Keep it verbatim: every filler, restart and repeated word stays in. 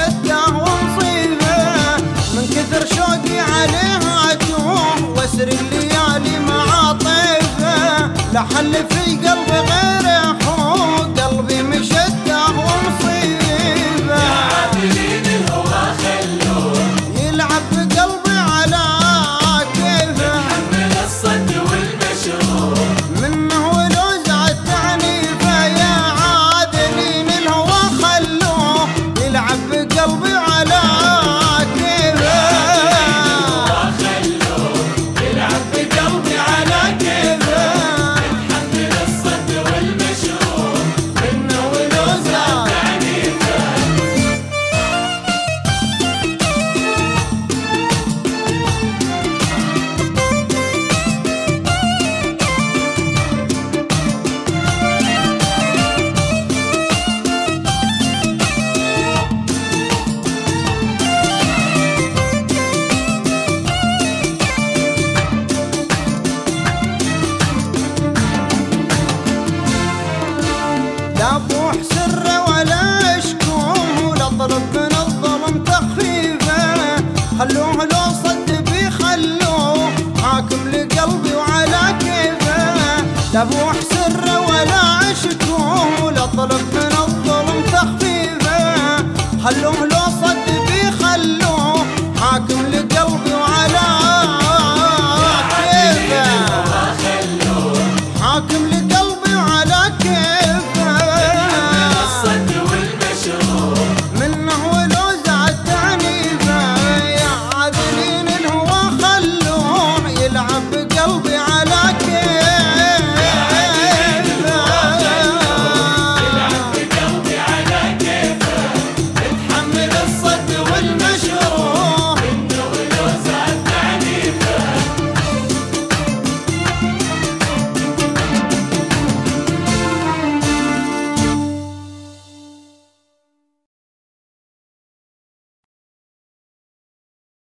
شده ومصيبه، من كثر شوقي عليها اتوه واسر الليالي مع طيفه، لا حل في قلبي غير حوق قلبي مشده ومصيبه. يا عادلين الهوى خلوه يلعب بقلبي على كيفه، يتحمل الصد والمشروب منه ولو زعت عنيفه. يا عادلين الهوى خلوه يلعب بقلبي على كيفه، يلعب بقلبي على كيفه، يتحمل الصد والمشروب منه ولو زاد عنيفه. لا بوح سره ولا اشكوه ولا طلب من الظلم تخفيفه، خلوه لو صد بي خلوه حاكم لقلبي وعلى كيفه. لا بوح سره ولا اشكوه ولا طلب من الظلم تخفيفه، خلوه